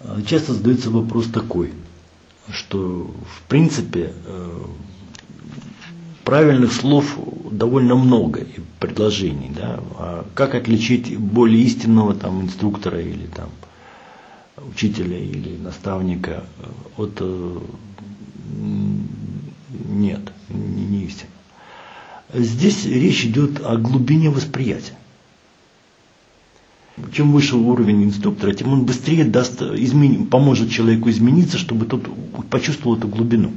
Часто задается вопрос такой, что в принципе правильных слов довольно много и предложений, да? А как отличить более истинного там инструктора или там учителя или наставника от нет, не истинного. Здесь речь идет о глубине восприятия. Чем выше уровень инструктора, тем он быстрее поможет человеку измениться, чтобы тот почувствовал эту глубину.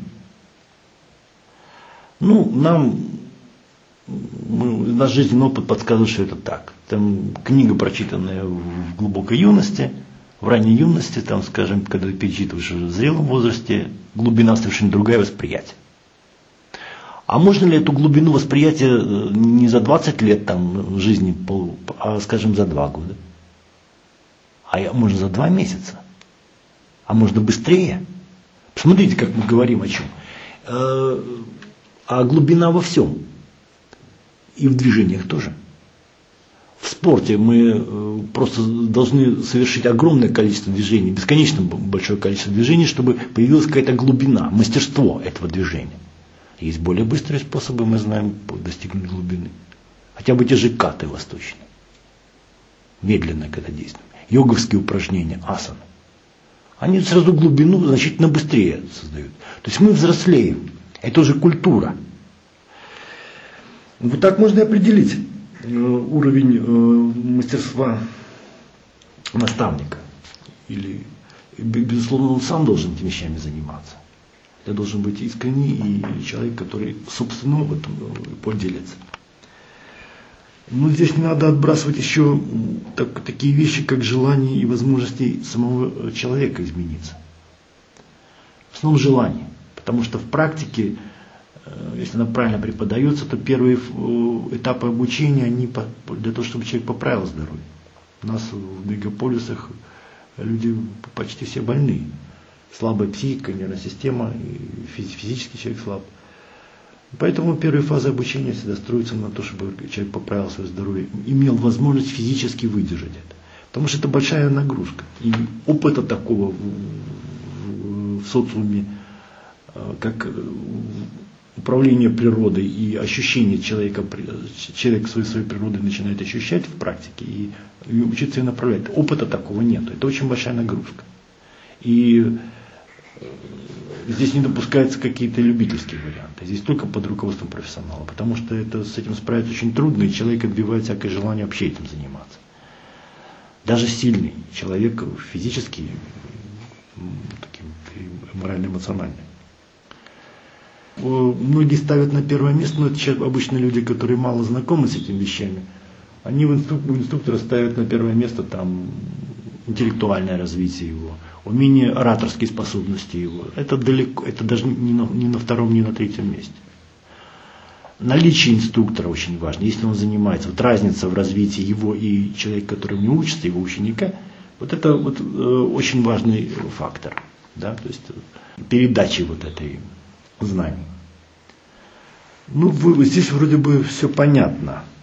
Наш жизненный опыт подсказывает, что это так. Там книга, прочитанная в глубокой юности, в ранней юности, там, скажем, когда ты перечитываешь уже в зрелом возрасте, глубина совершенно другая, восприятие. А можно ли эту глубину восприятия не за 20 лет там, жизни, а, скажем, за 2 года? А можно за 2 месяца? А можно быстрее? Посмотрите, как мы говорим о чем. А глубина во всем. И в движениях тоже. В спорте мы просто должны совершить огромное количество движений, бесконечно большое количество движений, чтобы появилась какая-то глубина, мастерство этого движения. Есть более быстрые способы, мы знаем, достигнуть глубины. Хотя бы те же каты восточные. Медленно, когда действуем. Йоговские упражнения, асаны. Они сразу глубину значительно быстрее создают. То есть мы взрослеем. Это уже культура. Вот так можно и определить уровень мастерства наставника. Или, безусловно, он сам должен этими вещами заниматься. Это должен быть искренний и человек, который собственным опытом поделится. Но здесь не надо отбрасывать еще такие вещи, как желание и возможности самого человека измениться. В основном желание. Потому что в практике, если она правильно преподается, то первые этапы обучения, они для того, чтобы человек поправил здоровье. У нас в мегаполисах люди почти все больные. Слабая психика, нервная система, и физически человек слаб. Поэтому первые фазы обучения всегда строятся на то, чтобы человек поправил свое здоровье, имел возможность физически выдержать это. Потому что это большая нагрузка. И опыта такого в социуме, как управление природой и ощущение человек своей природой начинает ощущать в практике и учиться ее направлять. Опыта такого нет. Это очень большая нагрузка. И здесь не допускаются какие-то любительские варианты. Здесь только под руководством профессионала. Потому что с этим справиться очень трудно, и человек отбивает всякое желание вообще этим заниматься. Даже сильный человек физически, морально-эмоциональный. Многие ставят на первое место, но это обычно люди, которые мало знакомы с этими вещами. Они у инструктора ставят на первое место там интеллектуальное развитие его, умение, ораторские способности его. Это далеко, это даже не на втором, не на третьем месте. Наличие инструктора очень важно, если он занимается. Вот разница в развитии его и человека, который у него учится, его ученика, вот это очень важный фактор. Да? То есть передачи вот этой знаний. Здесь вроде бы все понятно.